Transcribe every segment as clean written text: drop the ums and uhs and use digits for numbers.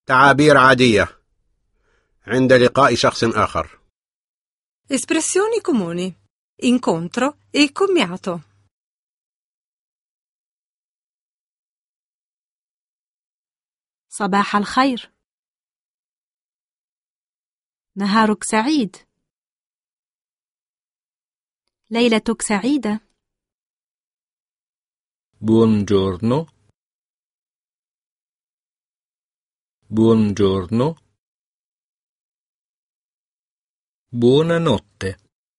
تعابير عادية عند لقاء شخص آخر. Espressioni comuni. Incontro e commiato. صباح الخير. نهارك سعيد. ليلتك سعيدة. Buongiorno. Buongiorno. Buonanotte.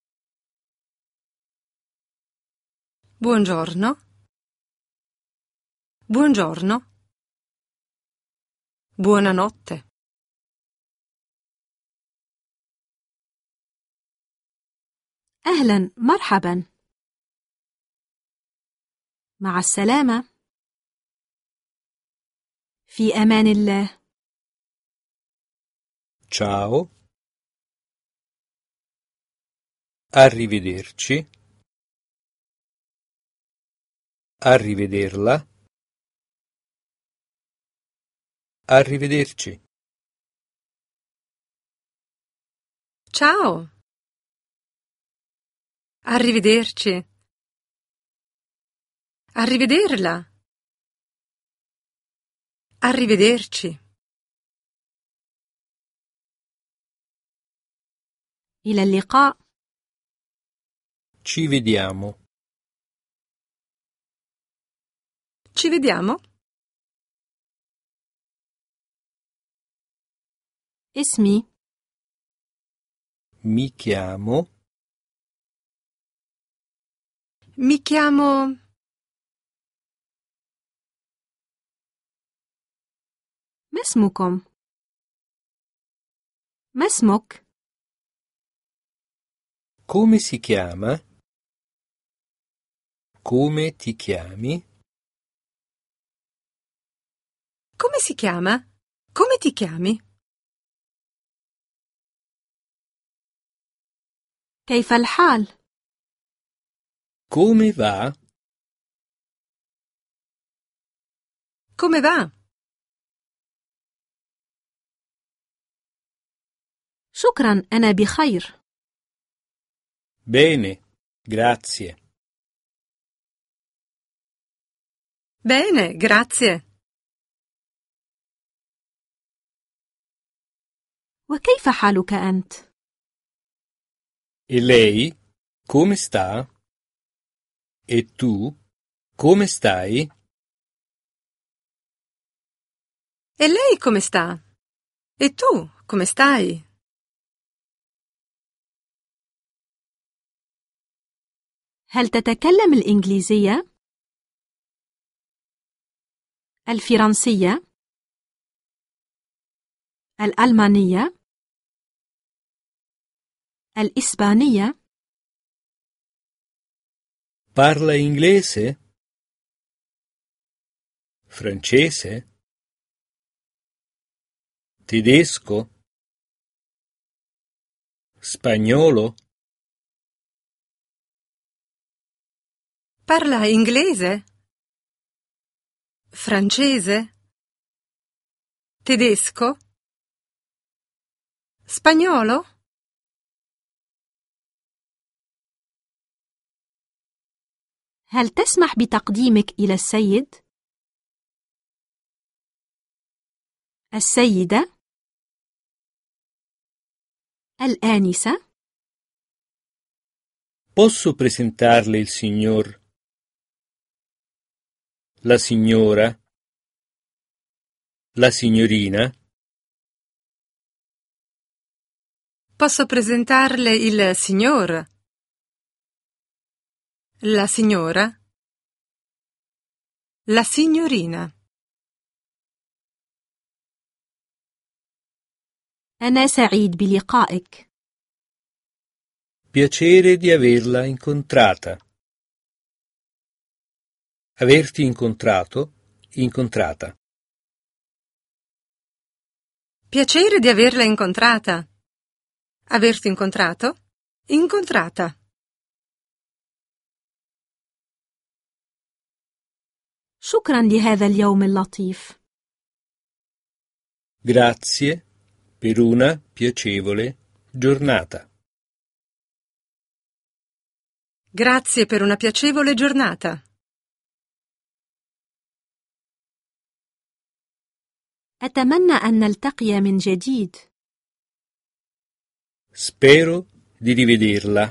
Buongiorno. Buongiorno. Buonanotte. أهلا مرحبا. مع السلامة. في أمان الله. Ciao. Arrivederci. Arrivederla. Arrivederci. Ciao. Arrivederci. Arrivederla. Arrivederci. إلى اللقاء. Ci vediamo. Ci vediamo? اسمي. Mi chiamo. Mi chiamo... ما اسمكم؟ ما اسمك؟ Come si chiama? Come ti chiami? Come si chiama? Come ti chiami? كيف الحال؟ Come va? Come va? شكرا، أنا بخير. Bene, grazie. Bene, grazie. وكيف حالك أنت؟ E lei? Come sta? E tu? Come stai? E lei come sta? E tu come stai? هل تتكلم الإنجليزية؟ الفرنسية؟ الألمانية؟ الإسبانية؟ Parla inglese? Francese? Tedesco? Spagnolo? Parla inglese? Francese? Tedesco? Spagnolo? هل تسمح بتقديمك إلى السيد؟ السيدة؟ الآنسة؟ Posso presentarle il signor? La signora? La signorina? Posso presentarle il signor? La signora? La signorina? أنا سعيد بلقائك. Piacere di averla incontrata. Averti incontrato, incontrata. Piacere di averla incontrata. Averti incontrato? Incontrata. شكرا لهذا اليوم اللطيف. Grazie per una piacevole giornata. Grazie per una piacevole giornata. أتمنى أن نلتقي من جديد. Spero di rivederla.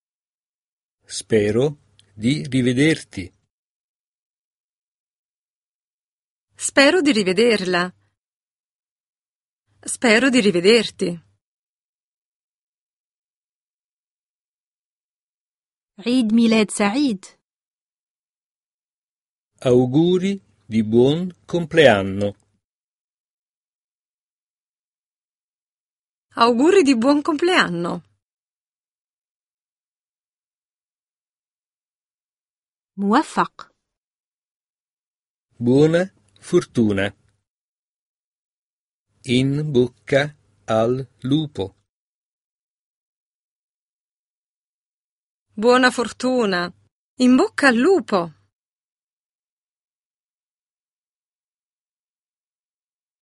Spero di rivederti. Spero di rivederla. Spero di rivederti. عيد ميلاد سعيد. Auguri di buon compleanno. Auguri di buon compleanno. موفق. Buona fortuna. In bocca al lupo. Buona fortuna. In bocca al lupo.